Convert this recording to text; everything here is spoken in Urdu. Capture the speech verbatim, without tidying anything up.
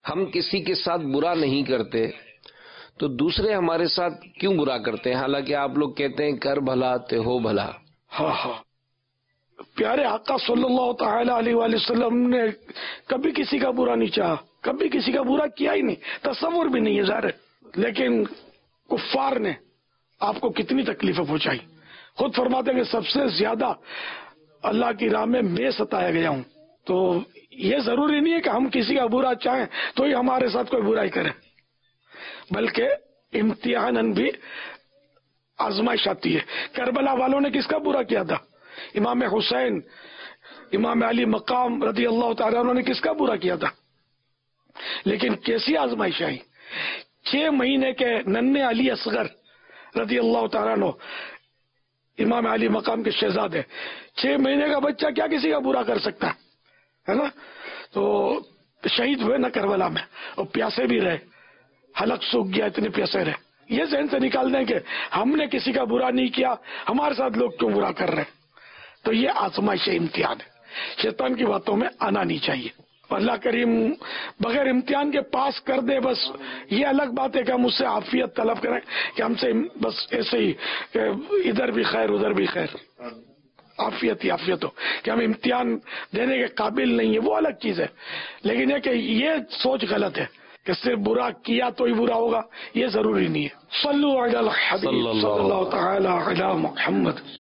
ہم کسی کے ساتھ برا نہیں کرتے تو دوسرے ہمارے ساتھ کیوں برا کرتے ہیں؟ حالانکہ آپ لوگ کہتے ہیں کر بھلا تے ہو بھلا۔ ہاں ہاں، پیارے آقا صلی اللہ تعالی علیہ وآلہ وسلم نے کبھی کسی کا برا نہیں چاہا، کبھی کسی کا برا کیا ہی نہیں، تصور بھی نہیں ہے ظاہر ہے۔ لیکن کفار نے آپ کو کتنی تکلیفیں پہنچائی، خود فرماتے ہیں کہ سب سے زیادہ اللہ کی راہ میں میں ستایا گیا ہوں۔ تو یہ ضروری نہیں ہے کہ ہم کسی کا برا چاہیں تو ہی ہمارے ساتھ کوئی برائی کرے، بلکہ امتحان بھی آزمائش آتی ہے۔ کربلا والوں نے کس کا برا کیا تھا؟ امام حسین، امام علی مقام رضی اللہ تعالیٰ عنہ نے کس کا برا کیا تھا؟ لیکن کیسی آزمائش آئی؟ چھ مہینے کے ننھے علی اصغر رضی اللہ تعالیٰ عنہ، امام علی مقام کے شہزادے، چھ مہینے کا بچہ کیا کسی کا برا کر سکتا ہے نا؟ تو شہید ہوئے نہ کربلا میں، اور پیاسے بھی رہے، حلق سوکھ گیا، اتنے پیاسے رہے۔ یہ ذہن سے نکال دیں کہ ہم نے کسی کا برا نہیں کیا، ہمارے ساتھ لوگ کیوں برا کر رہے ہیں؟ تو یہ آزمائش امتحان ہے، شیطان کی باتوں میں آنا نہیں چاہیے۔ اللہ کریم بغیر امتحان کے پاس کر دے، بس یہ الگ بات ہے کہ ہم اس سے عافیت طلب کریں کہ ہم سے بس ایسے ہی کہ ادھر بھی خیر ادھر بھی خیر، عافیت ہی عافیت ہو، کہ ہم امتحان دینے کے قابل نہیں ہے، وہ الگ چیز ہے۔ لیکن یہ کہ یہ سوچ غلط ہے کہ صرف برا کیا تو ہی برا ہوگا، یہ ضروری نہیں ہے۔ صلو علی الحبیب صلی اللہ تعالی علی محمد۔